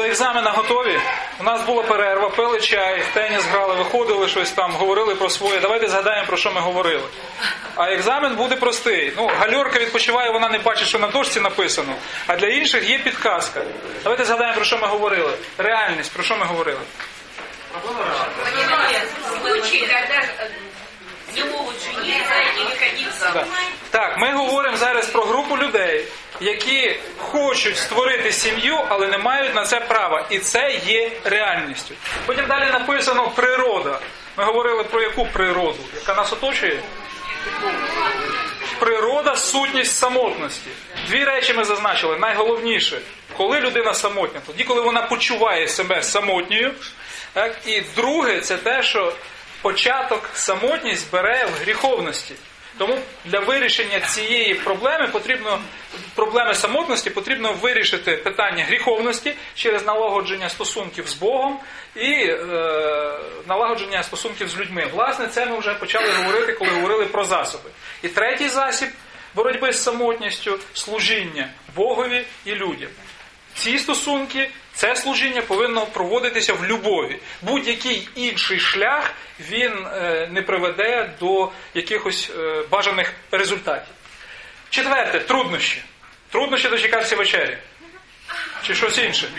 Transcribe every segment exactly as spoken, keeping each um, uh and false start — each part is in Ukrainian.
екзамена готові? У нас була перерва, пили чай, в теніс грали, виходили щось там, говорили про своє. Давайте згадаємо, про що ми говорили. А екзамен буде простий. Ну, гальорка відпочиває, вона не бачить, що на дошці написано. А для інших є підказка. Давайте згадаємо, про що ми говорили. Реальність, про що ми говорили. Так. Так, ми говоримо зараз про групу людей, які хочуть створити сім'ю, але не мають на це права. І це є реальністю. Потім далі написано природа. Ми говорили про яку природу? Яка нас оточує? Природа – сутність самотності. Дві речі ми зазначили. Найголовніше, коли людина самотня, тоді, коли вона почуває себе самотньою. Так? І друге, це те, що початок самотність бере в гріховності. Тому для вирішення цієї проблеми потрібно, проблеми самотності потрібно вирішити питання гріховності через налагодження стосунків з Богом і е, налагодження стосунків з людьми. Власне, це ми вже почали говорити, коли говорили про засоби. І третій засіб боротьби з самотністю – служіння Богові і людям. Ці стосунки, це служіння повинно проводитися в любові. Будь-який інший шлях, він е, не приведе до якихось е, бажаних результатів. Четверте, труднощі. Труднощі дочекатися вечері. Чи щось інше?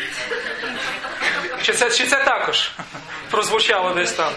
Чи це, чи це також прозвучало десь там?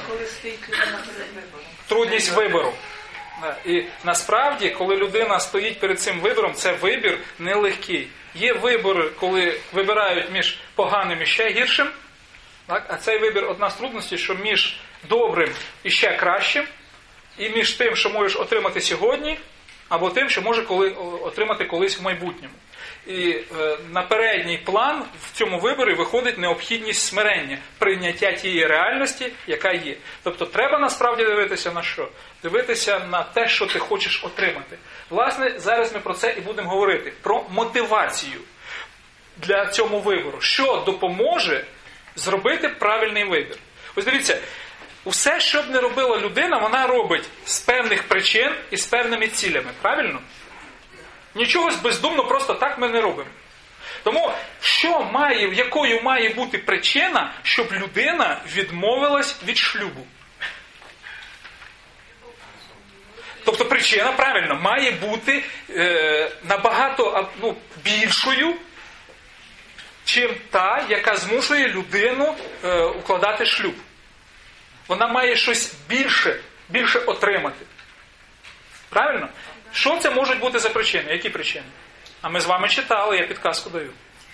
Трудність вибору. І насправді, коли людина стоїть перед цим вибором, це вибір нелегкий. Є вибори, коли вибирають між поганим і ще гіршим. Так? А цей вибір одна з трудностей, що між добрим і ще кращим, і між тим, що можеш отримати сьогодні, або тим, що може коли, отримати колись в майбутньому. І е, на передній план в цьому виборі виходить необхідність смирення, прийняття тієї реальності, яка є. Тобто треба насправді дивитися на що? Дивитися на те, що ти хочеш отримати. Власне, зараз ми про це і будемо говорити. Про мотивацію для цього вибору. Що допоможе зробити правильний вибір. Ось дивіться, усе, що б не робила людина, вона робить з певних причин і з певними цілями. Правильно? Нічого бездумно просто так ми не робимо. Тому, що має, якою має бути причина, щоб людина відмовилась від шлюбу? Тобто причина, правильно, має бути е, набагато ну, більшою, чим та, яка змушує людину е, укладати шлюб. Вона має щось більше, більше отримати. Правильно? Що це можуть бути за причини? Які причини? А ми з вами читали, я підказку даю.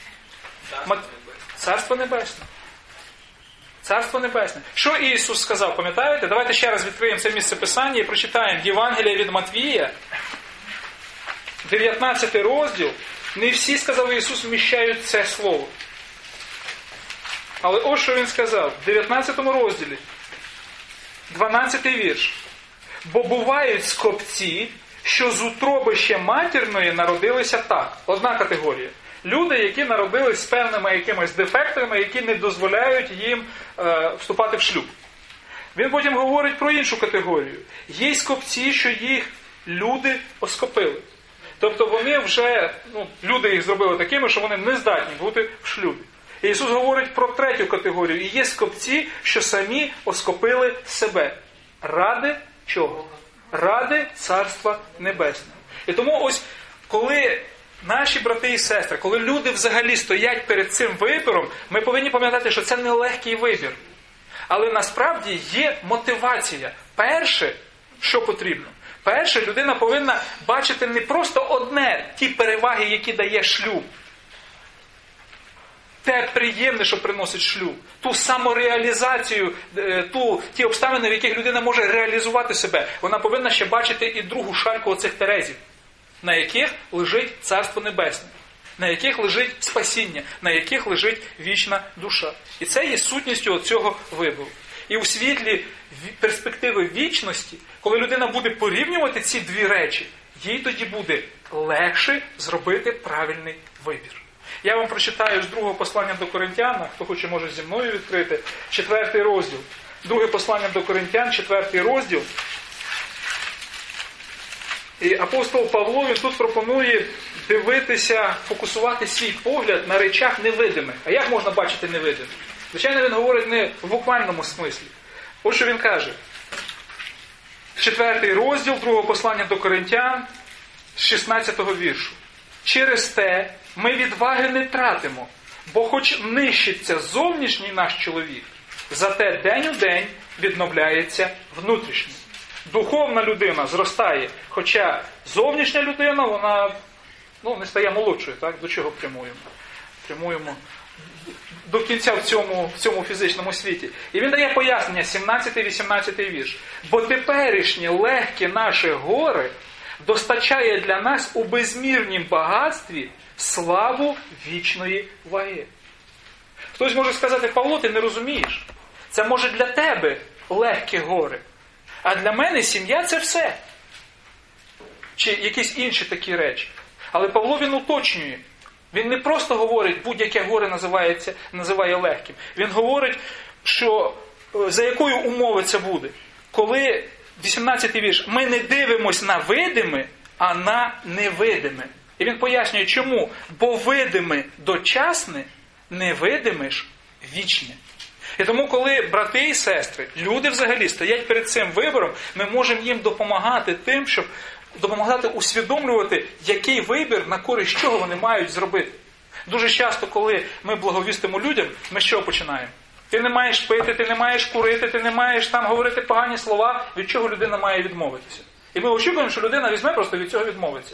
Царство Небесне. Царство Небесне. Що Ісус сказав, пам'ятаєте? Давайте ще раз відкриємо це місце Писання і прочитаємо Євангелія від Матвія, дев'ятнадцятий розділ. Не всі, сказав Ісус, вміщають це слово. Але ось що Він сказав, в дев'ятнадцятому розділі, дванадцятий вірш. Бо бувають скопці, що з утроби ще матірної народилися так. Одна категорія. Люди, які народились з певними якимись дефектами, які не дозволяють їм е, вступати в шлюб. Він потім говорить про іншу категорію. Є скопці, що їх люди оскопили. Тобто вони вже, ну, люди їх зробили такими, що вони не здатні бути в шлюбі. І Ісус говорить про третю категорію. І є скопці, що самі оскопили себе. Ради чого? Ради Царства Небесного. І тому ось, коли наші брати і сестри, коли люди взагалі стоять перед цим вибором, ми повинні пам'ятати, що це не легкий вибір. Але насправді є мотивація. Перше, що потрібно. Перше, людина повинна бачити не просто одне, ті переваги, які дає шлюб. Те приємне, що приносить шлюб. Ту самореалізацію, ту, ті обставини, в яких людина може реалізувати себе. Вона повинна ще бачити і другу шальку оцих терезів, на яких лежить Царство Небесне, на яких лежить спасіння, на яких лежить вічна душа. І це є сутністю оцього вибору. І у світлі перспективи вічності, коли людина буде порівнювати ці дві речі, їй тоді буде легше зробити правильний вибір. Я вам прочитаю з другого послання до Коринтян, хто хоче, може зі мною відкрити, четвертий розділ. Друге послання до Коринтян, четвертий розділ. І апостол Павло він тут пропонує дивитися, фокусувати свій погляд на речах невидимих. А як можна бачити невидимих? Звичайно, він говорить не в буквальному смислі. Ось що він каже. Четвертий розділ другого послання до Коринтян з шістнадцятого віршу. Через те ми відваги не тратимо, бо хоч нищиться зовнішній наш чоловік, зате день у день відновляється внутрішній. Духовна людина зростає, хоча зовнішня людина, вона ну, не стає молодшою. Так? До чого прямуємо? Прямуємо до кінця в цьому, в цьому фізичному світі. І він дає пояснення, сімнадцятий-вісімнадцятий вірш. Бо теперішнє легке наше горе достачає для нас у безмірнім багатстві славу вічної ваги. Хтось може сказати, Павло, ти не розумієш. Це може для тебе легке горе. А для мене сім'я – це все. Чи якісь інші такі речі. Але Павло він уточнює. Він не просто говорить, будь-яке горе називається, називає легким. Він говорить, що за якою умови це буде. Коли, вісімнадцятий вірш, ми не дивимось на видиме, а на невидиме. І він пояснює, чому. Бо видиме дочасне, невидиме ж вічне. І тому, коли брати і сестри, люди взагалі стоять перед цим вибором, ми можемо їм допомагати тим, щоб допомагати усвідомлювати, який вибір, на користь чого вони мають зробити. Дуже часто, коли ми благовістимо людям, ми з чого починаємо? Ти не маєш пити, ти не маєш курити, ти не маєш там говорити погані слова, від чого людина має відмовитися. І ми очікуємо, що людина візьме просто від цього відмовиться.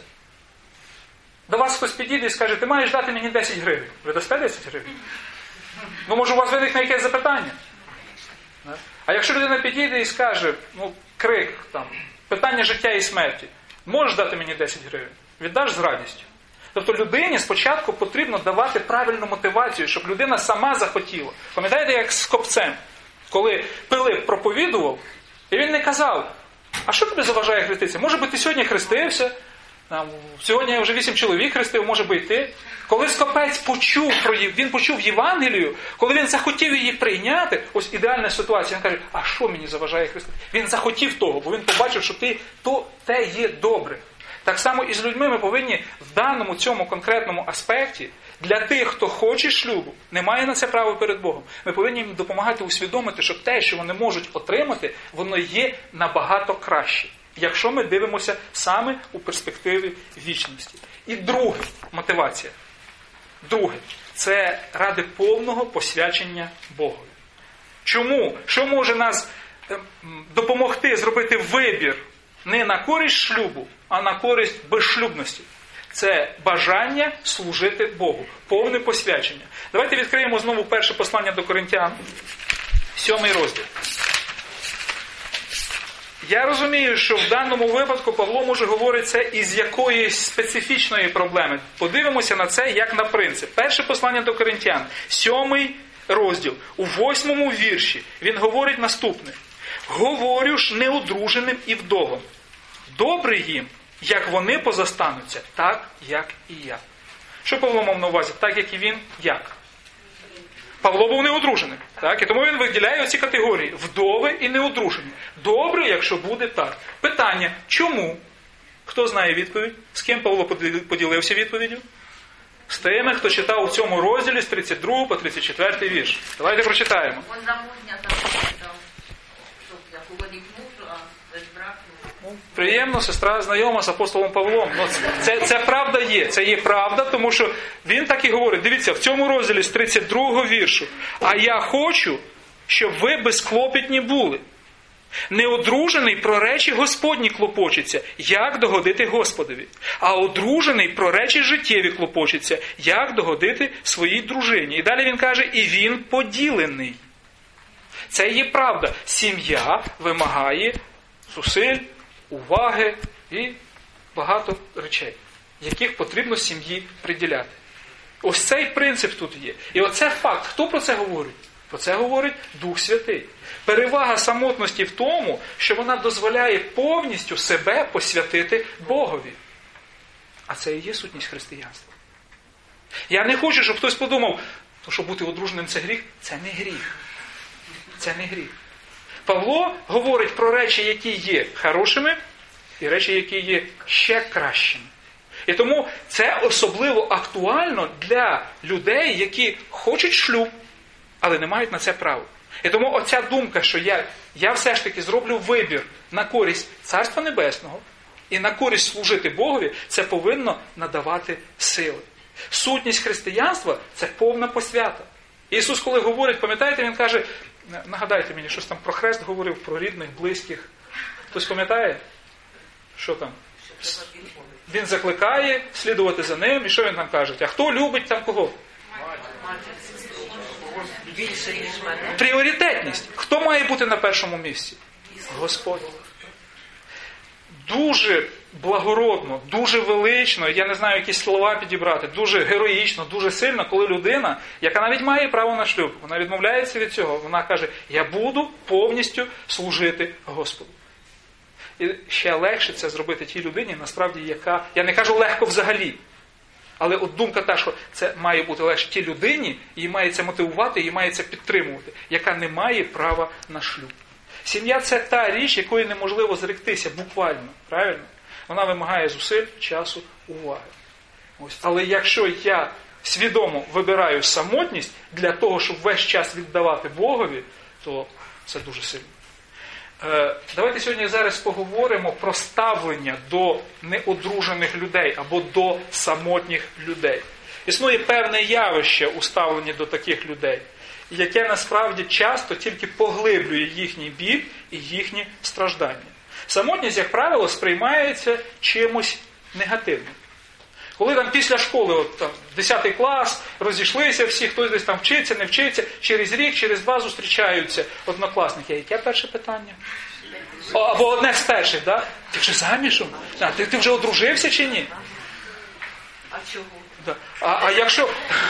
До вас хтось підійде і скаже, ти маєш дати мені десять гривень. Ви дасте десять гривень? Ну, може, у вас виникне якесь запитання? А якщо людина підійде і скаже, ну, крик, там, питання життя і смерті, можеш дати мені десять гривень? Віддаш з радістю. Тобто людині спочатку потрібно давати правильну мотивацію, щоб людина сама захотіла. Пам'ятаєте, як з Копцем? Коли Пилип проповідував, і він не казав, а що тобі заважає хреститися? Може би ти сьогодні хрестився? Там, сьогодні я вже вісім чоловік хрестив, може би і ти. Коли Скопець почув про її, він почув Євангелію, коли він захотів її прийняти, ось ідеальна ситуація, він каже, а що мені заважає хрестити? Він захотів того, бо він побачив, що ти, то, те є добре. Так само і з людьми ми повинні в даному цьому конкретному аспекті, для тих, хто хоче шлюбу, не має на це право перед Богом, ми повинні їм допомагати усвідомити, що те, що вони можуть отримати, воно є набагато краще. Якщо ми дивимося саме у перспективі вічності. І друге, мотивація. Друге, це ради повного посвячення Богові. Чому? Що може нас допомогти зробити вибір не на користь шлюбу, а на користь безшлюбності? Це бажання служити Богу. Повне посвячення. Давайте відкриємо знову перше послання до Коринтян, сьомий розділ. Я розумію, що в даному випадку Павло може говорити це із якоїсь специфічної проблеми. Подивимося на це як на принцип. Перше послання до Коринтян, сьомий розділ, у восьмому вірші він говорить наступне. «Говорю ж неодруженим і вдовам, добре їм, як вони позастануться, так, як і я». Що Павло мав на увазі? Так, як і він, як? Павло був неодруженим. Так? І тому він виділяє оці категорії. Вдови і неодружені. Добре, якщо буде так. Питання, чому? Хто знає відповідь? З ким Павло поділився відповіддю? З тими, хто читав у цьому розділі з тридцять другого по тридцять четвертий вірш. Давайте прочитаємо. Он замужня запитав, щоб як угодить мужу, а без браку. Приємно, сестра знайома з апостолом Павлом. Ну, це, це правда є. Це є правда, тому що він так і говорить. Дивіться, в цьому розділі з тридцять другого віршу. «А я хочу, щоб ви безклопітні були. Неодружений про речі Господні клопочеться, як догодити Господові. А одружений про речі життєві клопочеться, як догодити своїй дружині». І далі він каже, і він поділений. Це є правда. Сім'я вимагає зусиль, уваги і багато речей, яких потрібно сім'ї приділяти. Ось цей принцип тут є. І оце факт. Хто про це говорить? Про це говорить Дух Святий. Перевага самотності в тому, що вона дозволяє повністю себе посвятити Богові. А це і є сутність християнства. Я не хочу, щоб хтось подумав, що бути одруженим – це гріх. Це не гріх. Це не гріх. Павло говорить про речі, які є хорошими, і речі, які є ще кращими. І тому це особливо актуально для людей, які хочуть шлюб, але не мають на це права. І тому оця думка, що я, я все ж таки зроблю вибір на користь Царства Небесного і на користь служити Богові, це повинно надавати сили. Сутність християнства – це повна посвята. Ісус, коли говорить, пам'ятаєте, Він каже, нагадайте мені, щось там про хрест говорив, про рідних, близьких. Хтось пам'ятає? Що там? Він закликає слідувати за ним, і що він там каже? А хто любить там кого? Пріоритетність. Хто має бути на першому місці? Господь. Дуже благородно, дуже велично, я не знаю, якісь слова підібрати, дуже героїчно, дуже сильно, коли людина, яка навіть має право на шлюб, вона відмовляється від цього, вона каже, я буду повністю служити Господу. І ще легше це зробити тій людині, насправді, яка, я не кажу легко взагалі, але от думка та, що це має бути легше тій людині, її має це мотивувати, її має це підтримувати, яка не має права на шлюб. Сім'я – це та річ, якої неможливо зректися буквально, правильно? Вона вимагає зусиль, часу, уваги. Ось. Але якщо я свідомо вибираю самотність для того, щоб весь час віддавати Богові, то це дуже сильно. Е, давайте сьогодні зараз поговоримо про ставлення до неодружених людей або до самотніх людей. Існує певне явище у ставленні до таких людей, яке насправді часто тільки поглиблює їхній біль і їхні страждання. Самотність, як правило, сприймається чимось негативним. Коли там після школи, от, там, десятий клас, розійшлися всі, хтось десь там вчиться, не вчиться, через рік, через два зустрічаються однокласники. А яке перше питання? О, або одне з перших, да? Ти вже заміжом? А, ти, ти вже одружився чи ні? А чого? Да. А, а якщо...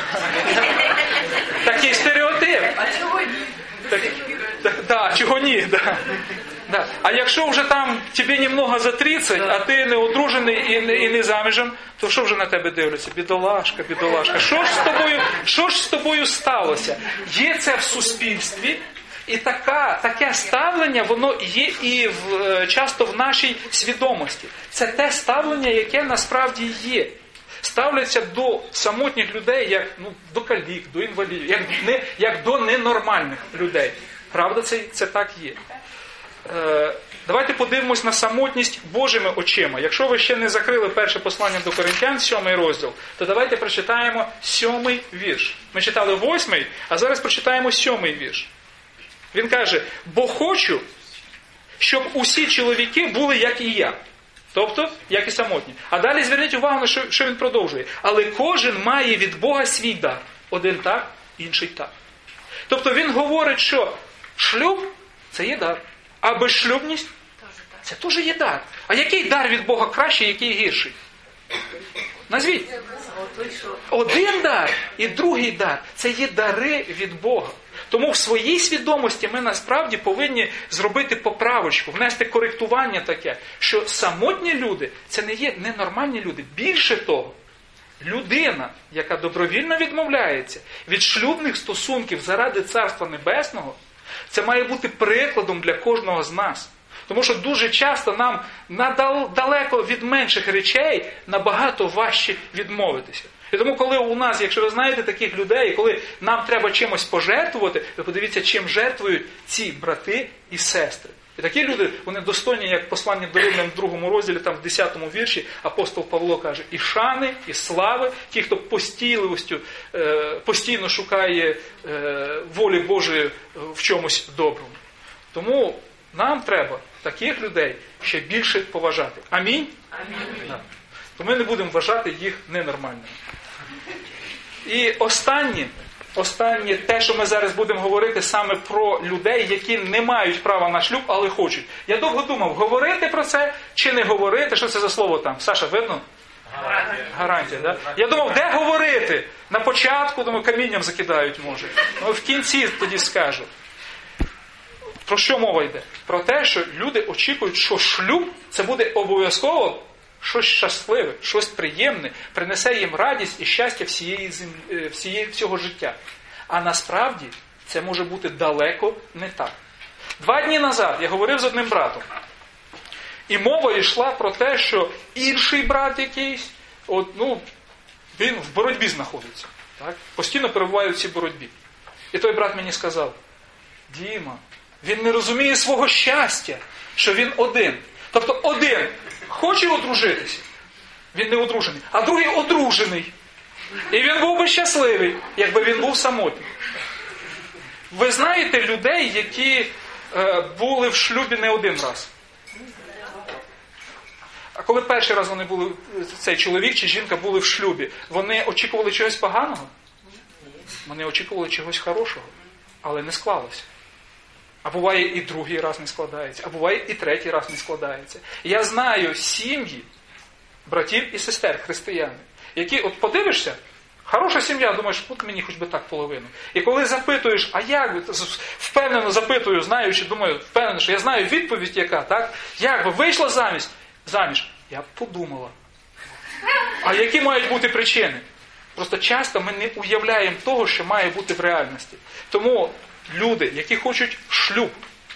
Такий стереотип. А чого ні? Так, так, да, чого ні, да. Да. А якщо вже там тобі немного за тридцять, а ти не одружений і не, і не заміжем, то що вже на тебе дивляться? Бідолашка, бідолашка. Що ж з тобою, що ж з тобою сталося? Є це в суспільстві, і така, таке ставлення, воно є і в, часто в нашій свідомості. Це те ставлення, яке насправді є. Ставляться до самотніх людей як ну, до калік, до інвалідів, як, не, як до ненормальних людей. Правда, це, це так є. Е, давайте подивимось на самотність Божими очима. Якщо ви ще не закрили перше послання до Коринтян, сьомий розділ, то давайте прочитаємо сьомий вірш. Ми читали восьмий, а зараз прочитаємо сьомий вірш. Він каже, бо хочу, щоб усі чоловіки були як і я. Тобто, як і самотні. А далі зверніть увагу на що, що він продовжує. Але кожен має від Бога свій дар. Один так, інший так. Тобто він говорить, що шлюб – це є дар. А безшлюбність – це теж є дар. А який дар від Бога кращий, який гірший? Назвіть. Один дар і другий дар – це є дари від Бога. Тому в своїй свідомості ми насправді повинні зробити поправочку, внести коректування таке, що самотні люди – це не є ненормальні люди. Більше того, людина, яка добровільно відмовляється від шлюбних стосунків заради Царства Небесного, це має бути прикладом для кожного з нас. Тому що дуже часто нам далеко від менших речей набагато важче відмовитися. І тому, коли у нас, якщо ви знаєте таких людей, коли нам треба чимось пожертвувати, ви подивіться, чим жертвують ці брати і сестри. І такі люди, вони достойні, як послання до Римлян в другому розділі, там в десятому вірші, апостол Павло каже, і шани, і слави, ті, хто постійливістю, постійно шукає волі Божої в чомусь доброму. Тому нам треба таких людей ще більше поважати. Амінь? Амінь. Да. То ми не будемо вважати їх ненормальними. І останнє, останнє, те, що ми зараз будемо говорити саме про людей, які не мають права на шлюб, але хочуть. Я довго думав, говорити про це чи не говорити. Що це за слово там? Саша, видно? Гарантія. Гарантія, да? Я думав, де говорити? На початку, думаю, камінням закидають, може. Ну, в кінці тоді скажу. Про що мова йде? Про те, що люди очікують, що шлюб це буде обов'язково щось щасливе, щось приємне, принесе їм радість і щастя всієї землі, всієї, всього життя. А насправді це може бути далеко не так. Два дні назад я говорив з одним братом. І мова йшла про те, що інший брат якийсь, от, ну, він в боротьбі знаходиться. Так? Постійно перебуває в цій боротьбі. І той брат мені сказав: Діма, він не розуміє свого щастя, що він один. Тобто один хоче одружитися, він не одружений, а другий одружений. І він був би щасливий, якби він був самотній. Ви знаєте людей, які е, були в шлюбі не один раз? А коли перший раз вони були, цей чоловік чи жінка були в шлюбі, вони очікували чогось поганого? Вони очікували чогось хорошого, але не склалося. А буває і другий раз не складається, а буває і третій раз не складається. Я знаю сім'ї братів і сестер, християни, які, от подивишся, хороша сім'я, думаєш, от мені хоч би так половину. І коли запитуєш, а як, впевнено запитую, знаючи, думаю, впевнено, що я знаю відповідь яка, так? Як би вийшла заміж? Заміж? Я б подумала. А які мають бути причини? Просто часто ми не уявляємо того, що має бути в реальності. Тому люди, які хочуть шлюб,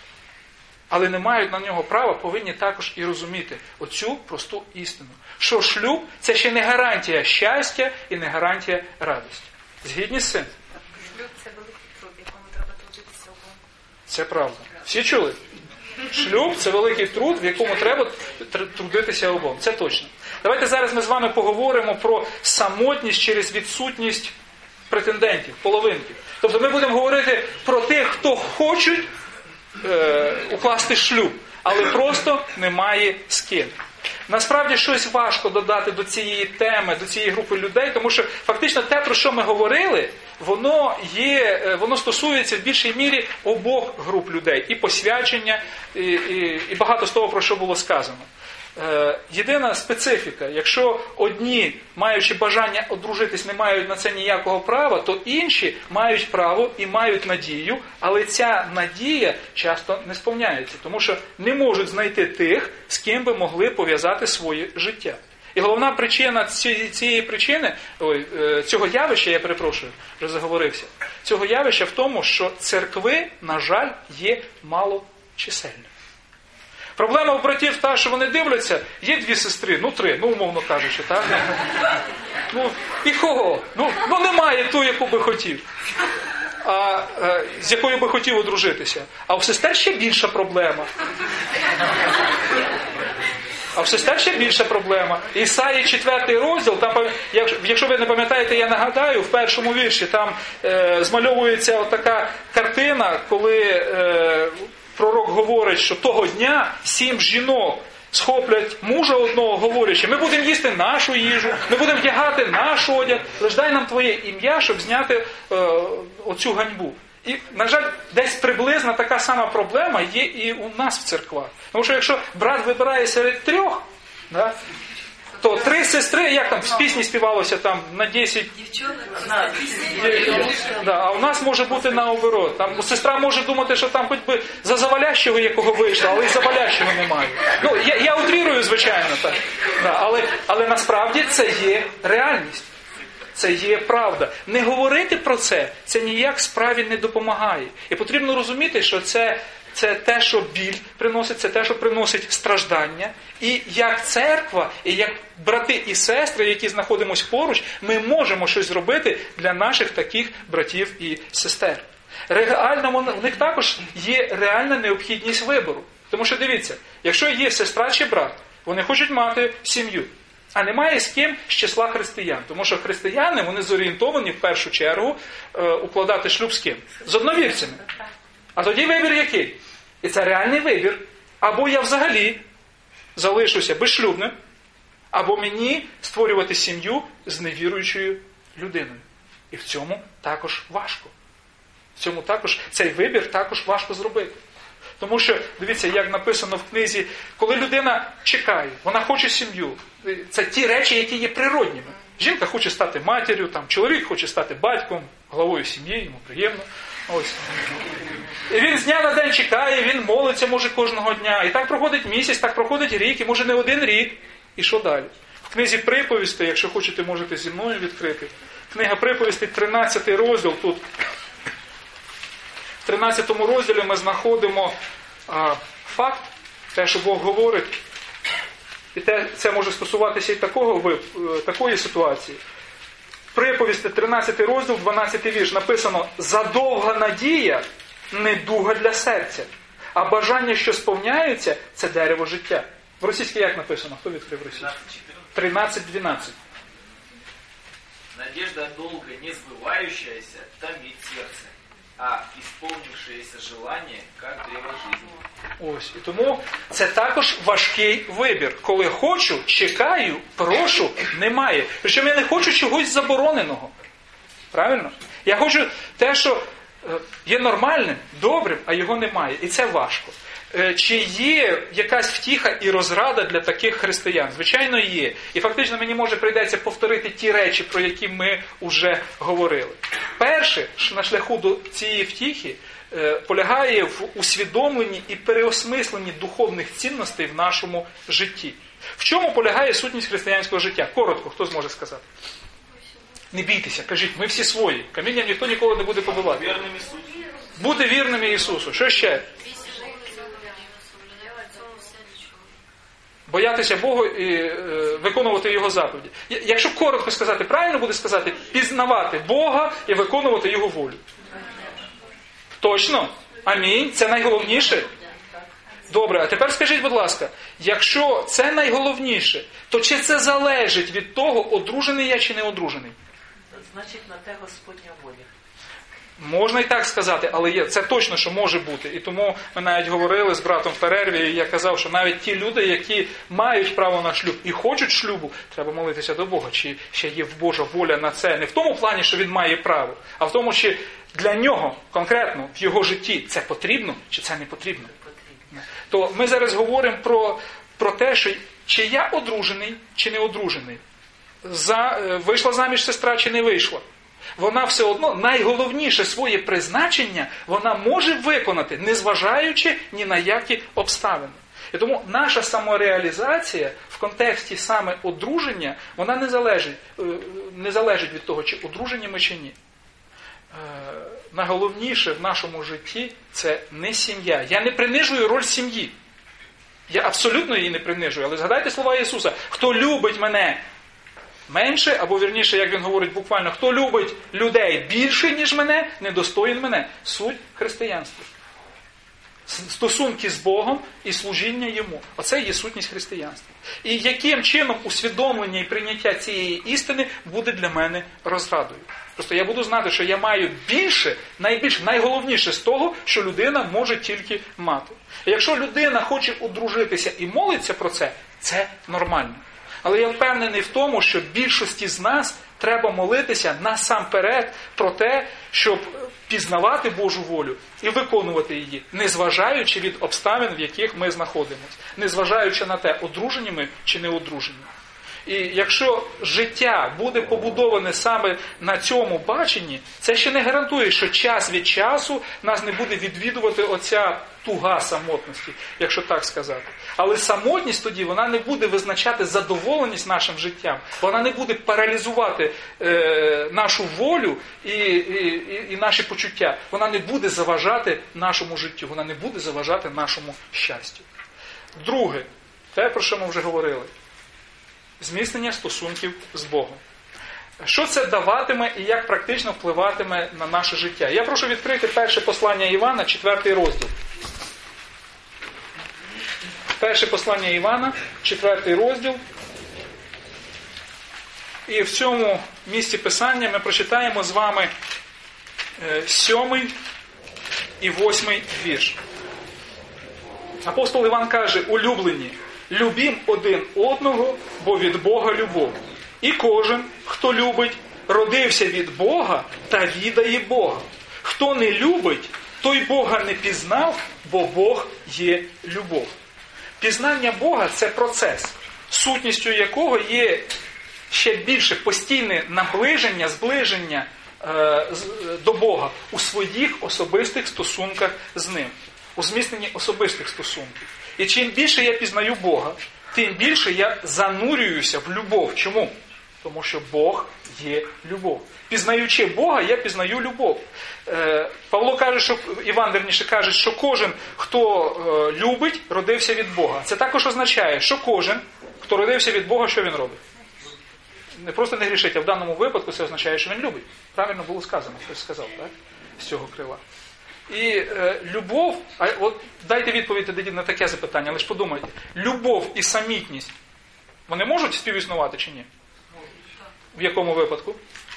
але не мають на нього права, повинні також і розуміти оцю просту істину. Що шлюб – це ще не гарантія щастя і не гарантія радості. Згідні з цим? Шлюб – це великий труд, якому треба трудитися обом. Це правда. Всі чули? Шлюб – це великий труд, в якому треба трудитися обом. Це точно. Давайте зараз ми з вами поговоримо про самотність через відсутність претендентів, половинків. Тобто ми будемо говорити про тих, хто хочуть е, укласти шлюб, але просто немає з ким. Насправді щось важко додати до цієї теми, до цієї групи людей, тому що фактично те, про що ми говорили, воно є, воно стосується в більшій мірі обох груп людей. І посвячення, і, і, і багато з того, про що було сказано. Е, єдина специфіка, якщо одні, маючи бажання одружитись, не мають на це ніякого права, то інші мають право і мають надію, але ця надія часто не сповняється, тому що не можуть знайти тих, з ким би могли пов'язати своє життя. І головна причина цієї причини, ой, цього явища, я перепрошую, вже заговорився, цього явища в тому, що церкви, на жаль, є малочисельними. Проблема у братів та, що вони дивляться, є дві сестри, ну три, ну умовно кажучи, так? Ну, і кого? Ну, ну немає ту, яку би хотів. А, а, з якою би хотів одружитися. А у сестер ще більша проблема. А в сестер ще більша проблема. Ісаї четвертий розділ, там, якщо ви не пам'ятаєте, я нагадаю, в першому вірші там е, змальовується така картина, коли е, пророк говорить, що того дня сім жінок схоплять мужа одного, говорячи, ми будемо їсти нашу їжу, ми будемо вдягати наш одяг, лиш дай нам твоє ім'я, щоб зняти е, оцю ганьбу. І, на жаль, десь приблизно така сама проблема є і у нас в церквах. Тому що якщо брат вибирає серед трьох, да, то три сестри, як там в пісні співалося, там на десять... Да, а у нас може бути наоборот. Там сестра може думати, що там хоч би за завалящого якого вийшло, але і завалящого немає. Ну, я, я утрірую, звичайно, так. Да, але, але насправді це є реальність. Це є правда. Не говорити про це, це ніяк справі не допомагає. І потрібно розуміти, що це, це те, що біль приносить, це те, що приносить страждання. І як церква, і як брати і сестри, які знаходимося поруч, ми можемо щось зробити для наших таких братів і сестер. Реально, в них також є реальна необхідність вибору. Тому що дивіться, якщо є сестра чи брат, вони хочуть мати сім'ю. А немає з ким з числа християн. Тому що християни, вони зорієнтовані в першу чергу е, укладати шлюб з ким? З одновірцями. А тоді вибір який? І це реальний вибір. Або я взагалі залишуся безшлюбним, або мені створювати сім'ю з невіруючою людиною. І в цьому також важко. В цьому також, цей вибір також важко зробити. Тому що, дивіться, як написано в книзі, коли людина чекає, вона хоче сім'ю. Це ті речі, які є природніми. Жінка хоче стати матір'ю, там, чоловік хоче стати батьком, главою сім'ї, йому приємно. Ось. І він з дня на день чекає, він молиться, може, кожного дня. І так проходить місяць, так проходить рік, і може не один рік. І що далі? В книзі приповістей, якщо хочете, можете зі мною відкрити. Книга приповістей, тринадцятий розділ тут. В тринадцятому розділі ми знаходимо а, факт, те, що Бог говорить, і те, це може стосуватися і такого, такої ситуації. Приповісти, тринадцятий розділ, дванадцятий вірш, написано: «Задовга надія – недуга для серця, а бажання, що сповняються – це дерево життя». В російській як написано? Хто відкрив російську? тринадцять дванадцять. Надежда долго не сбывающаяся томит сердце, а исполнившееся желание, как древо жизни. Ось. І тому це також важкий вибір. Коли хочу, чекаю, прошу, немає. Причому я не хочу чогось забороненого. Правильно? Я хочу те, що є нормальним, добрим, а його немає. І це важко. Чи є якась втіха і розрада для таких християн? Звичайно, є. І фактично мені може прийдеться повторити ті речі, про які ми вже говорили. Перше, на шляху до цієї втіхи, полягає в усвідомленні і переосмисленні духовних цінностей в нашому житті. В чому полягає сутність християнського життя? Коротко, хто зможе сказати? Не бійтеся, кажіть, ми всі свої. Камінням ніхто ніколи не буде побивати. Бути вірними Ісусу. Що ще? Боятися Бога і е, виконувати Його заповіді. Якщо коротко сказати, правильно буде сказати, пізнавати Бога і виконувати Його волю. Точно? Амінь. Це найголовніше. Добре, а тепер скажіть, будь ласка, якщо це найголовніше, то чи це залежить від того, одружений я чи не одружений? Значить, на те Господня воля. Можна і так сказати, але є, це точно, що може бути. І тому ми навіть говорили з братом в перерві, і я казав, що навіть ті люди, які мають право на шлюб і хочуть шлюбу, треба молитися до Бога, чи ще є Божа воля на це. Не в тому плані, що він має право, а в тому, чи для нього, конкретно, в його житті це потрібно, чи це не потрібно. То ми зараз говоримо про, про те, що чи я одружений, чи не одружений. За, вийшла заміж сестра, чи не вийшла. Вона все одно найголовніше своє призначення вона може виконати, незважаючи ні на які обставини. І тому наша самореалізація в контексті саме одруження, вона не залежить, не залежить від того, чи одружені ми, чи ні. Найголовніше в нашому житті – це не сім'я. Я не принижую роль сім'ї. Я абсолютно її не принижую. Але згадайте слова Ісуса. Хто любить мене менше, або вірніше, як він говорить буквально, хто любить людей більше, ніж мене, недостоїн мене. Суть християнства. Стосунки з Богом і служіння Йому. Оце є сутність християнства. І яким чином усвідомлення і прийняття цієї істини буде для мене розрадою. Просто я буду знати, що я маю більше, найбільше, найголовніше з того, що людина може тільки мати. І якщо людина хоче одружитися і молиться про це, це нормально. Але я впевнений в тому, що більшості з нас треба молитися насамперед про те, щоб пізнавати Божу волю і виконувати її, незважаючи від обставин, в яких ми знаходимося. Незважаючи на те, одружені ми чи не одружені. І якщо життя буде побудоване саме на цьому баченні, це ще не гарантує, що час від часу нас не буде відвідувати оця туга самотності, якщо так сказати. Але самотність тоді, вона не буде визначати задоволеність нашим життям, вона не буде паралізувати е, нашу волю і, і, і наші почуття. Вона не буде заважати нашому життю, вона не буде заважати нашому щастю. Друге, те, про що ми вже говорили. Зміцнення стосунків з Богом. Що це даватиме і як практично впливатиме на наше життя? Я прошу відкрити перше послання Івана, четвертий розділ. Перше послання Івана, четвертий розділ. І в цьому місці Писання ми прочитаємо з вами сьомий і восьмий вірш. Апостол Іван каже: улюблені, любім один одного, бо від Бога любов. І кожен, хто любить, родився від Бога та відає Бога. Хто не любить, той Бога не пізнав, бо Бог є любов. Пізнання Бога – це процес, сутністю якого є ще більше постійне наближення, зближення е, до Бога у своїх особистих стосунках з Ним, у зміцненні особистих стосунків. І чим більше я пізнаю Бога, тим більше я занурююся в любов. Чому? Тому що Бог є любов. Пізнаючи Бога, я пізнаю любов. Е, Павло каже, що Іван, вірніше, каже, що кожен, хто е, любить, родився від Бога. Це також означає, що кожен, хто родився від Бога, що він робить? Не просто не грішить, а в даному випадку це означає, що він любить. Правильно було сказано, хтось сказав, так? З цього крила. І е, любов, а от дайте відповідь тоді на таке запитання, але ж подумайте, любов і самітність, вони можуть співіснувати чи ні? В якому випадку?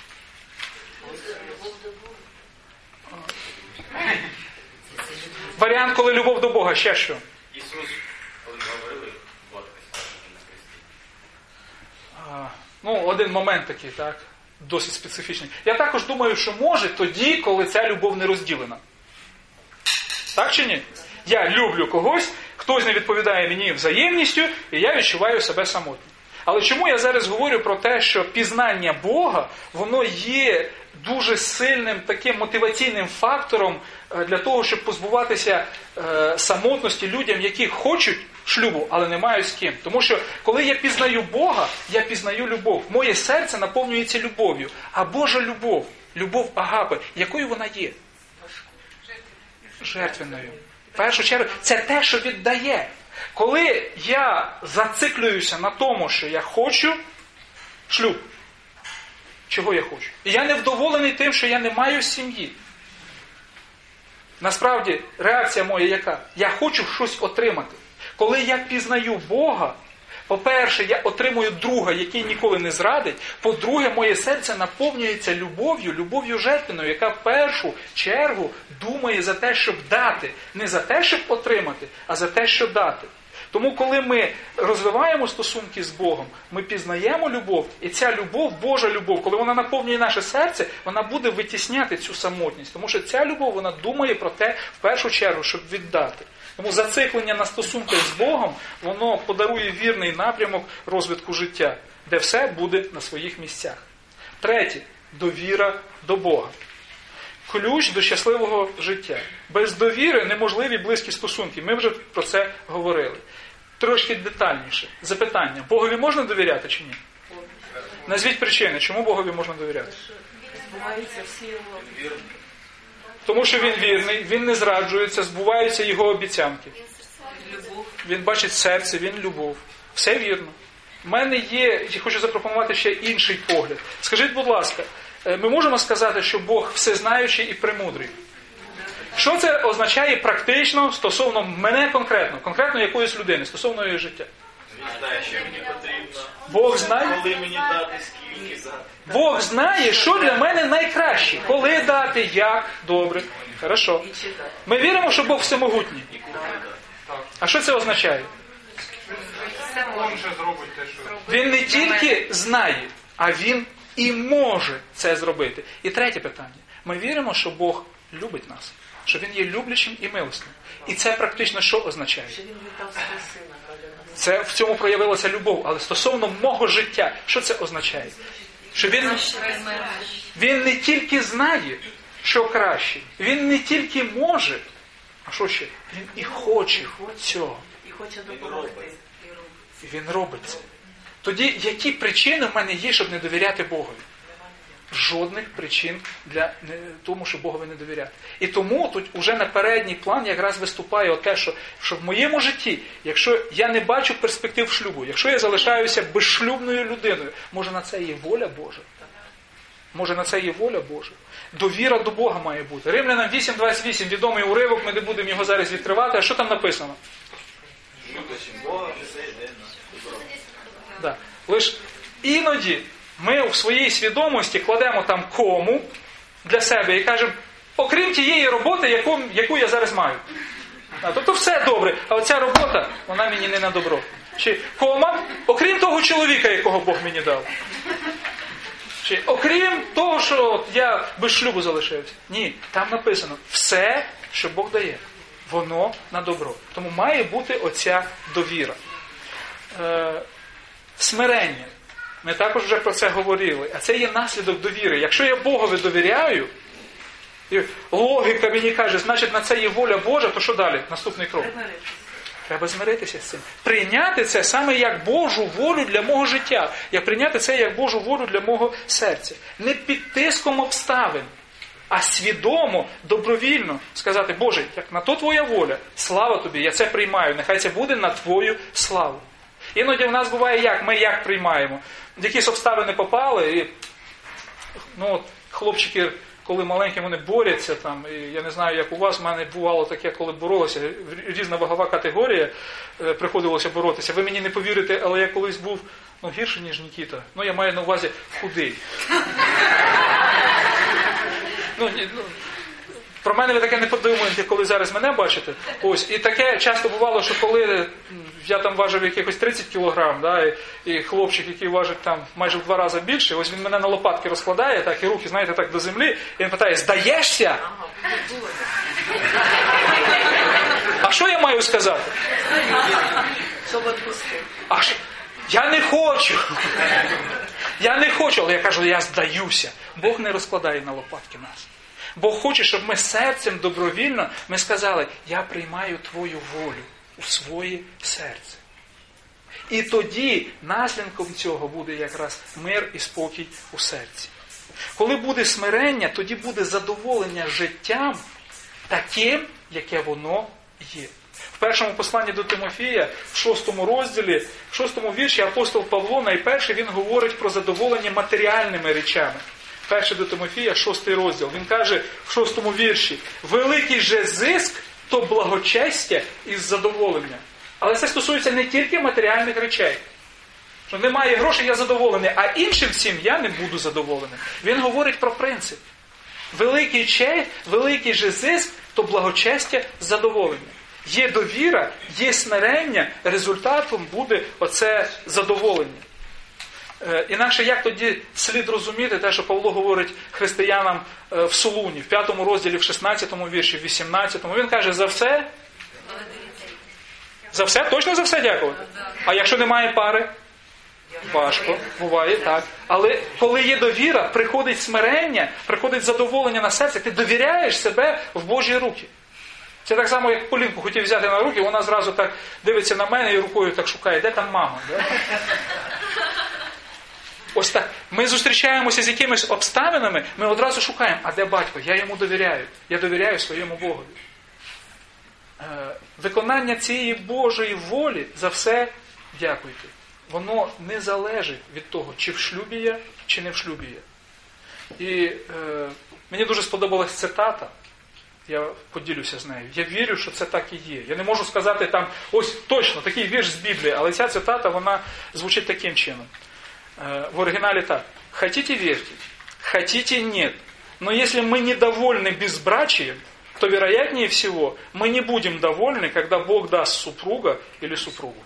Варіант, коли любов до Бога, ще що? Ісус, коли говорили, вот, А, ну, один момент такий, так, досить специфічний. Я також думаю, що може тоді, коли ця любов не розділена. Так чи ні? Я люблю когось, хтось не відповідає мені взаємністю, і я відчуваю себе самотнім. Але чому я зараз говорю про те, що пізнання Бога, воно є дуже сильним таким мотиваційним фактором для того, щоб позбуватися е, самотності людям, які хочуть шлюбу, але не мають з ким. Тому що, коли я пізнаю Бога, я пізнаю любов. Моє серце наповнюється любов'ю. А Божа любов, любов агапи, якою вона є? Жертвенною. В першу чергу, це те, що віддає. Коли я зациклююся на тому, що я хочу шлюб, чого я хочу? І я не вдоволений тим, що я не маю сім'ї. Насправді, реакція моя яка? Я хочу щось отримати. Коли я пізнаю Бога, по-перше, я отримую друга, який ніколи не зрадить. По-друге, моє серце наповнюється любов'ю, любов'ю жертвеною, яка в першу чергу думає за те, щоб дати. Не за те, щоб отримати, а за те, щоб дати. Тому, коли ми розвиваємо стосунки з Богом, ми пізнаємо любов, і ця любов, Божа любов, коли вона наповнює наше серце, вона буде витісняти цю самотність. Тому що ця любов, вона думає про те, в першу чергу, щоб віддати. Тому зациклення на стосунках з Богом, воно подарує вірний напрямок розвитку життя, де все буде на своїх місцях. Третє. Довіра до Бога. Ключ до щасливого життя. Без довіри неможливі близькі стосунки. Ми вже про це говорили. Трошки детальніше. Запитання. Богові можна довіряти чи ні? Назвіть причини, чому Богові можна довіряти? Збуваються всі його. Тому що він вірний, він не зраджується, збуваються його обіцянки. Він бачить серце, він любов. Все вірно. У мене є, я хочу запропонувати ще інший погляд. Скажіть, будь ласка, ми можемо сказати, що Бог всезнаючий і премудрий? Що це означає практично стосовно мене конкретно, конкретно якоїсь людини, стосовно її життя? Він знає, що мені потрібно. Бог знає? Коли мені дати, скільки дати. Бог знає, що для мене найкраще. Коли дати, як, добре. Хорошо. Ми віримо, що Бог всемогутній. А що це означає? Він не тільки знає, а він і може це зробити. І третє питання. Ми віримо, що Бог любить нас. Що Він є люблячим і милостним. І це практично що означає? Що він віддав свого сина. Це в цьому проявилася любов. Але стосовно мого життя, що це означає? Що він, він не тільки знає, що краще. Він не тільки може, а що ще? Він і хоче цього. І хоче допомогти. І він робить це. Тоді, які причини в мене є, щоб не довіряти Богові? Жодних причин для тому, щоб Богові не довіряти. І тому тут уже на передній план якраз виступає те, що, що в моєму житті, якщо я не бачу перспектив шлюбу, якщо я залишаюся безшлюбною людиною, може на це є воля Божа? Може на це є воля Божа? Довіра до Бога має бути. Римлянам вісім двадцять вісім, відомий уривок, ми не будемо його зараз відкривати. А що там написано? Да. Лиш іноді ми в своїй свідомості кладемо там кому для себе і кажемо, окрім тієї роботи, яку, яку я зараз маю. А, тобто все добре, а оця робота, вона мені не на добро. Чи кома, окрім того чоловіка, якого Бог мені дав. Чи окрім того, що я без шлюбу залишився. Ні, там написано, все, що Бог дає, воно на добро. Тому має бути оця довіра. Е, смирення. Ми також вже про це говорили. А це є наслідок довіри. Якщо я Богові довіряю, і логіка мені каже, значить на це є воля Божа, то що далі? Наступний крок. Треба змиритися з цим. Прийняти це саме як Божу волю для мого життя. Як прийняти це як Божу волю для мого серця. Не під тиском обставин, а свідомо, добровільно сказати, Боже, як на то твоя воля, слава тобі, я це приймаю, нехай це буде на твою славу. Іноді в нас буває як, ми як приймаємо. В якісь обставини попали, і ну, от, хлопчики, коли маленькі, вони борються, там, і я не знаю, як у вас, в мене бувало таке, коли боролися, різна вагова категорія, е, приходилося боротися. Ви мені не повірите, але я колись був ну, гірше, ніж Нікіта. Ну, я маю на увазі худий. Ну, ну, про мене ви таке не подумаєте, коли зараз мене бачите. Ось, і таке часто бувало, що коли я там важив якихось тридцять кілограм, да, і, і хлопчик, який важить там майже в два рази більше, ось він мене на лопатки розкладає, так, і руки, знаєте, так до землі, і він питає, здаєшся? А що я маю сказати? А що? Я не хочу. Я не хочу, але я кажу, я здаюся. Бог не розкладає на лопатки нас. Бог хоче, щоб ми серцем добровільно ми сказали, я приймаю твою волю у своє серце. І тоді наслідком цього буде якраз мир і спокій у серці. Коли буде смирення, тоді буде задоволення життям таким, яке воно є. В першому посланні до Тимофія, в шостому розділі, в шостому вірші апостол Павло найперше він говорить про задоволення матеріальними речами. Перше до Тимофія, шостий розділ. Він каже в шостому вірші, великий же зиск, то благочестя із задоволення. Але це стосується не тільки матеріальних речей. Що немає грошей, я задоволений, а іншим всім я не буду задоволеним. Він говорить про принцип. Великий честь, великий же зиск, то благочестя задоволення. Є довіра, є смирення, результатом буде оце задоволення. Е, інакше як тоді слід розуміти те, що Павло говорить християнам е, в Солуні, в п'ятому розділі, в шістнадцятому вірші, в вісімнадцятому. Він каже, за все? За все? Точно за все дякувати? А якщо немає пари? Важко, буває, так. Але коли є довіра, приходить смирення, приходить задоволення на серце, ти довіряєш себе в Божі руки. Це так само, як Полінку хотів взяти на руки, вона зразу так дивиться на мене і рукою так шукає, де там мама? Да? Ось так. Ми зустрічаємося з якимись обставинами, ми одразу шукаємо, а де батько? Я йому довіряю. Я довіряю своєму Богові. Е, виконання цієї Божої волі за все дякуйте. Воно не залежить від того, чи в шлюбі я, чи не в шлюбі я. І е, мені дуже сподобалась цитата. Я поділюся з нею. Я вірю, що це так і є. Я не можу сказати там, ось точно, такий вірш з Біблії, але ця цитата, вона звучить таким чином. В оригинале так. Хотите верьте, хотите нет. Но если мы недовольны безбрачием, то вероятнее всего мы не будем довольны, когда Бог даст супруга или супругу.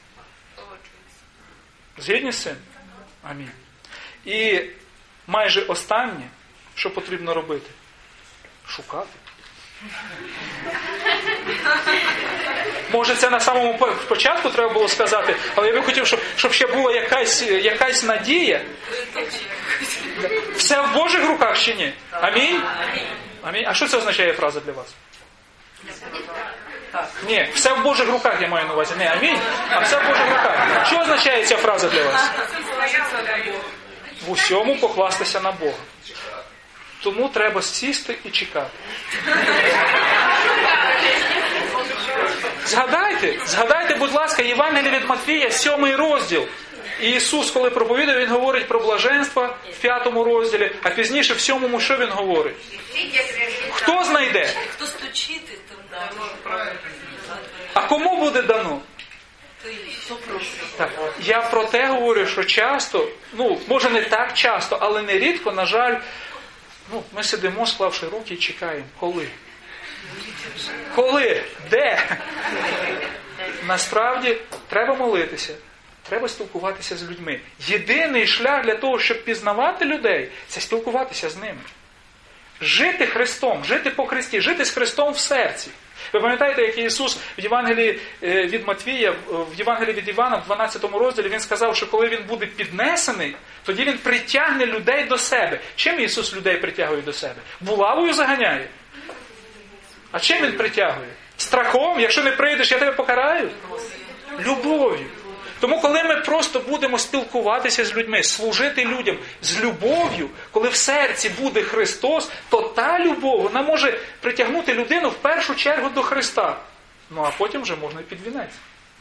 Згідні з цим? Амінь. І майже останнє, що потрібно робити? Шукати. Може, це на самому початку треба було сказати, але я би хотів, щоб, щоб ще була якась, якась надія. Все в Божих руках чи ні? Амінь? Амінь. А що це означає фраза для вас? Ні, все в Божих руках я маю на увазі. Не амінь, а все в Божих руках. Що означає ця фраза для вас? В усьому покластися на Бога. Тому треба сісти і чекати. Згадайте, згадайте, будь ласка, Євангеліє від Матвія, сьомий розділ. І Ісус, коли проповідує, Він говорить про блаженство в п'ятому розділі, а пізніше в сьомому що Він говорить? Хто знайде? Хто стучити, там А кому буде дано? Так, я про те говорю, що часто, ну, може не так часто, але нерідко, на жаль, ну, ми сидимо, склавши руки і чекаємо. Коли? Коли? Де? Насправді, треба молитися. Треба спілкуватися з людьми. Єдиний шлях для того, щоб пізнавати людей, це спілкуватися з ними. Жити Христом, жити по Христі, жити з Христом в серці. Ви пам'ятаєте, як Ісус в Євангелії від Матвія, в Євангелії від Івана, в дванадцятому розділі, Він сказав, що коли Він буде піднесений, тоді Він притягне людей до себе. Чим Ісус людей притягує до себе? Булавою заганяє. А чим Він притягує? Страхом, якщо не прийдеш, я тебе покараю? Любов'ю. Тому коли ми просто будемо спілкуватися з людьми, служити людям з любов'ю, коли в серці буде Христос, то та любов, вона може притягнути людину в першу чергу до Христа. Ну а потім вже можна і під вінець.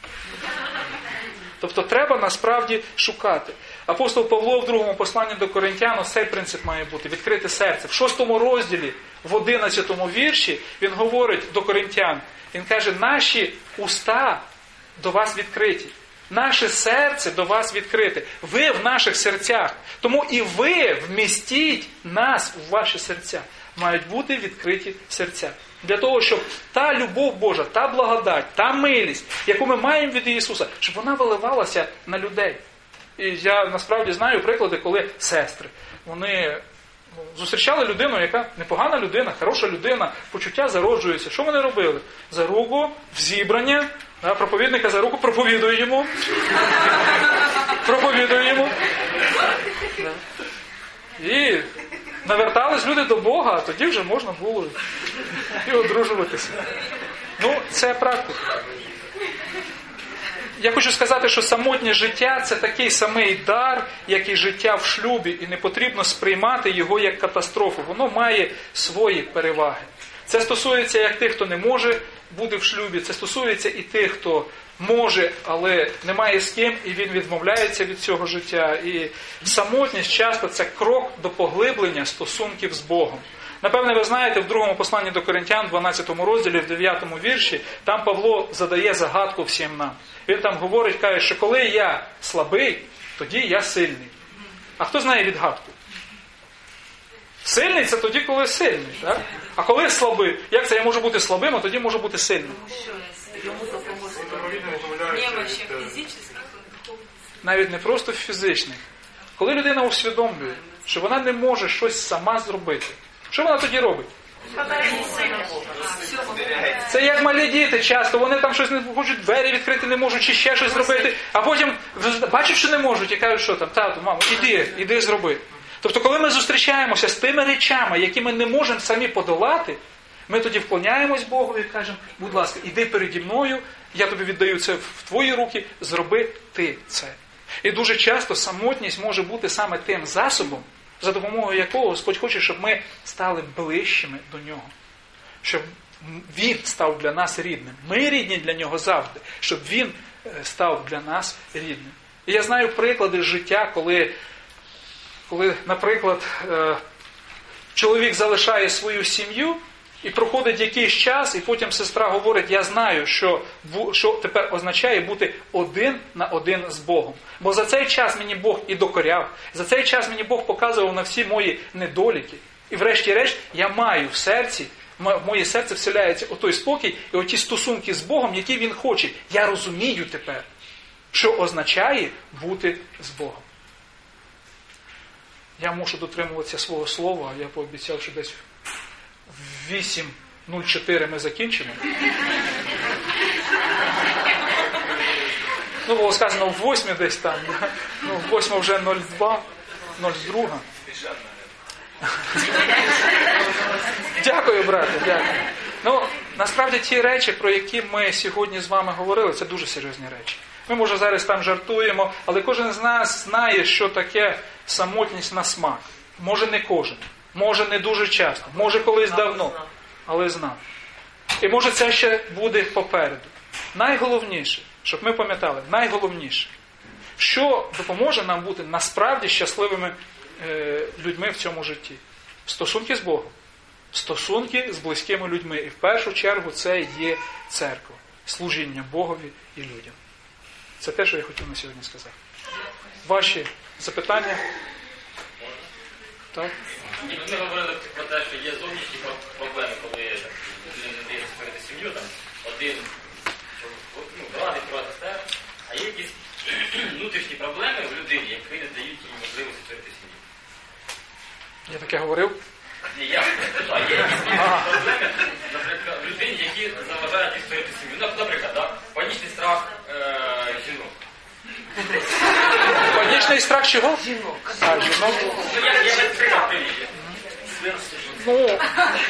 Тобто треба насправді шукати. Апостол Павло в другому посланні до Коринтян цей принцип має бути. Відкрите серце. В шостому розділі, в одинадцятому вірші, він говорить до коринтян. Він каже, наші уста до вас відкриті. Наше серце до вас відкрите. Ви в наших серцях. Тому і ви вмістіть нас у ваші серця. Мають бути відкриті серця. Для того, щоб та любов Божа, та благодать, та милість, яку ми маємо від Ісуса, щоб вона виливалася на людей. І я насправді знаю приклади, коли сестри, вони зустрічали людину, яка непогана людина, хороша людина, почуття зароджується. Що вони робили? За руку, в зібрання, да, проповідника за руку, проповідує йому. Проповідує йому. Да. І навертались люди до Бога, а тоді вже можна було і одружуватися. Ну, це практика. Я хочу сказати, що самотнє життя – це такий самий дар, як і життя в шлюбі, і не потрібно сприймати його як катастрофу. Воно має свої переваги. Це стосується як тих, хто не може бути в шлюбі, це стосується і тих, хто може, але не має з ким, і він відмовляється від цього життя. І самотність часто це крок до поглиблення стосунків з Богом. Напевне, ви знаєте, в другому посланні до Коринтян, дванадцятому розділі, в дев'ятому вірші, там Павло задає загадку всім нам. Він там говорить, каже, що коли я слабий, тоді я сильний. А хто знає відгадку? Сильний – це тоді, коли сильний. Так? А коли слабий? Як це я можу бути слабим, а тоді можу бути сильним? Навіть не просто фізичних. Коли людина усвідомлює, що вона не може щось сама зробити, що вона тоді робить? Це як малі діти часто, вони там щось не хочуть, двері відкрити не можуть, чи ще щось зробити, а потім бачать, що не можуть, і кажуть, що там, тату, мамо, іди, іди зроби. Тобто, коли ми зустрічаємося з тими речами, які ми не можемо самі подолати, ми тоді вклоняємось Богу і кажемо, будь ласка, іди переді мною, я тобі віддаю це в твої руки, зроби ти це. І дуже часто самотність може бути саме тим засобом, за допомогою якого Господь хоче, щоб ми стали ближчими до Нього. Щоб Він став для нас рідним. Ми рідні для Нього завжди. Щоб Він став для нас рідним. І я знаю приклади життя, коли, коли наприклад, чоловік залишає свою сім'ю, і проходить якийсь час, і потім сестра говорить, я знаю, що, що тепер означає бути один на один з Богом. Бо за цей час мені Бог і докоряв, за цей час мені Бог показував на всі мої недоліки. І врешті-решт я маю в серці, в моє серце вселяється отой спокій і оті стосунки з Богом, які Він хоче. Я розумію тепер, що означає бути з Богом. Я мушу дотримуватися свого слова, я пообіцяв, що десь в вісім нуль чотири ми закінчимо. Ну, було сказано в восьмій десь там. Ну, в восьмій вже нуль два, нуль два. Дякую, брате, дякую. Ну, насправді ті речі, про які ми сьогодні з вами говорили, це дуже серйозні речі. Ми, може, зараз там жартуємо, але кожен з нас знає, що таке самотність на смак. Може, не кожен. Може, не дуже часто. Може, колись давно. Але знав. І може, це ще буде попереду. Найголовніше, щоб ми пам'ятали, найголовніше, що допоможе нам бути насправді щасливими е, людьми в цьому житті. Стосунки з Богом. Стосунки з близькими людьми. І в першу чергу це є церква. Служіння Богові і людям. Це те, що я хотів на сьогодні сказати. Ваші запитання? Так? Ми говорили про те, що є зовнішні проблеми, коли людина не дає створити сім'ю, там, один, ну, радить про сестер, а є якісь внутрішні проблеми в людині, які не дають їй можливості створити сім'ю. Я таке говорив? Ні, я не а є якісь проблеми, наприклад, в людині, які заважають їй створити сім'ю. Наприклад, да, панічний страх е- жінок. Панічний страх чого? Жінок. А, жінок. Ну, я, я не приклад привів. Ну,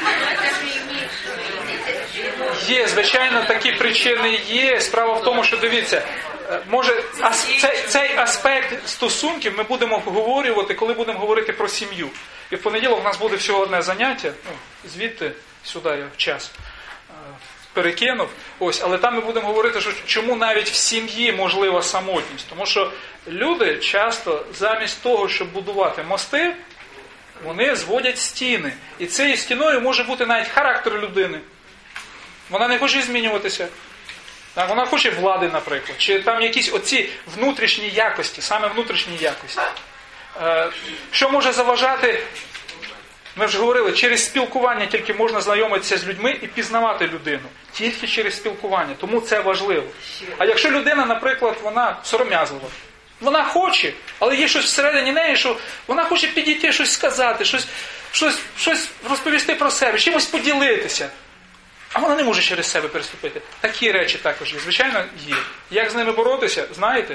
є, звичайно, такі причини є. Справа в тому, що, дивіться, може, ас, цей, цей аспект стосунків ми будемо обговорювати, коли будемо говорити про сім'ю. І в понеділок у нас буде всього одне заняття, ну, звідти сюди я в час перекинув. Ось, але там ми будемо говорити, що чому навіть в сім'ї можлива самотність. Тому що люди часто замість того, щоб будувати мости, вони зводять стіни. І цією стіною може бути навіть характер людини. Вона не хоче змінюватися. Так, вона хоче влади, наприклад. Чи там якісь оці внутрішні якості, саме внутрішні якості. Е, що може заважати? Ми вже говорили, через спілкування тільки можна знайомитися з людьми і пізнавати людину. Тільки через спілкування. Тому це важливо. А якщо людина, наприклад, вона сором'язлива, вона хоче, але є щось всередині неї, що вона хоче підійти, щось сказати, щось, щось, щось розповісти про себе, чимось поділитися. А вона не може через себе переступити. Такі речі також є. Звичайно, є. Як з ними боротися, знаєте?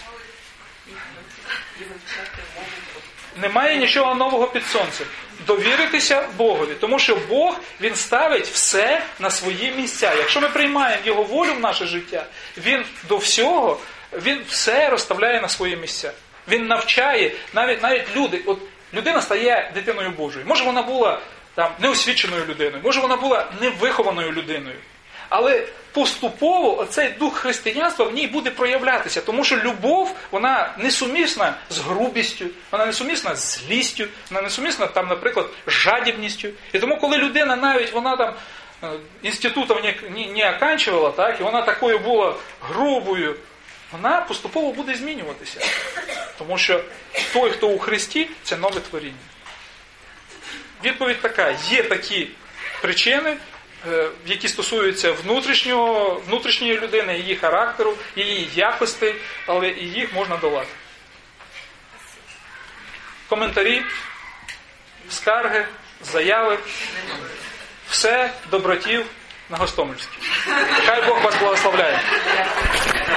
Немає нічого нового під сонцем. Довіритися Богові. Тому що Бог, Він ставить все на свої місця. Якщо ми приймаємо Його волю в наше життя, Він до всього, Він все розставляє на свої місця. Він навчає, навіть, навіть люди, от людина стає дитиною Божою. Може вона була там неосвіченою людиною, може вона була невихованою людиною. Але поступово оцей дух християнства в ній буде проявлятися, тому що любов, вона несумісна з грубістю, вона несумісна з злістю, вона несумісна там, наприклад, з жадібністю. І тому, коли людина навіть вона там інститутів не, не, не оканчувала, так, і вона такою була грубою, вона поступово буде змінюватися. Тому що той, хто у Христі, це нове творіння. Відповідь така: є такі причини, які стосуються внутрішнього, внутрішньої людини, її характеру, її якостей, але і їх можна долати. Коментарі, скарги, заяви, все до братів на Гостомельській. Хай Бог вас благословляє.